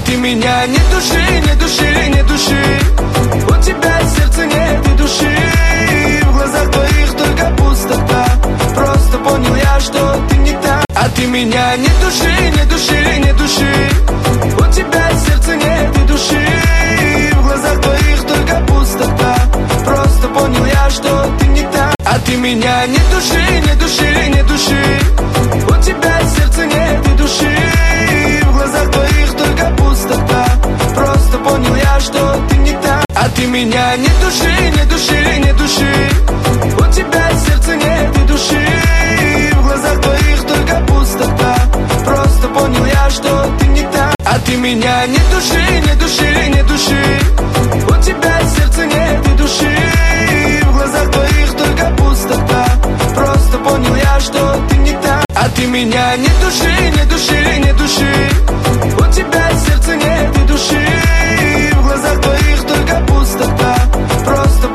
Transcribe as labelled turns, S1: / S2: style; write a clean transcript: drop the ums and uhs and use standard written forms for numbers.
S1: ты меня ни души, ни души, ни души. У тебя сердца нет и души. В глазах твоих только пустота. Просто понял я, что ты не та. А ты меня ни души, ни души, ни души. У тебя сердца нет и души. В глазах твоих только пустота. Просто понял я, что ты не та. А ты меня ни души, ни души, ни души. У тебя сердца нет и души. В глазах твоих только пустота. Просто понял я, что ты не та. А ты меня ни души, ни души, ни души. У тебя сердца нет и души. В глазах твоих только пустота. Просто понял я, что ты не та. А ты меня ни души, ни души, ни души. У тебя сердца нет и души. В глазах твоих только пустота. Просто понял я, что ты не та. А ты меня ни души, ни души, ни души.